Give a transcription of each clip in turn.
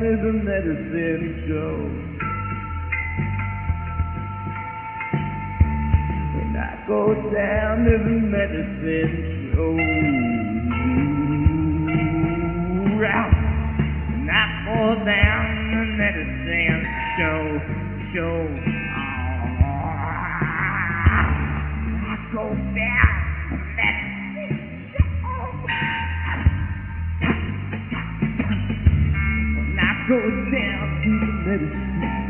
to the medicine show. When I go down to the medicine show. When I go down to the medicine show. I go down to the medicine show. When I go down to the medicine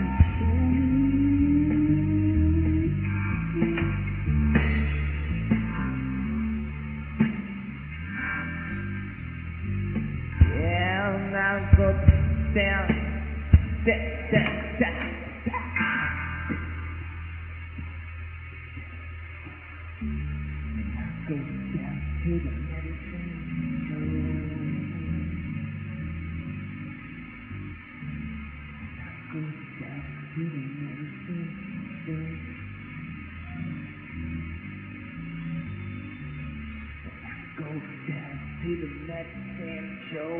go down, down. Go down to the medicine show. Go down to the medicine show. Go down to the medicine show.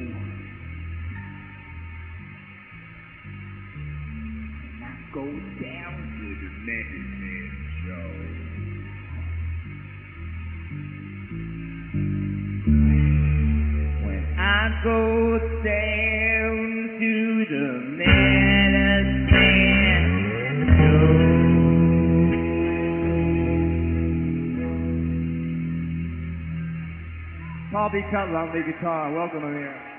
Go down to the medicine show. When I go down to the medicine show. Paul B. Cutler on the guitar. Welcome him here.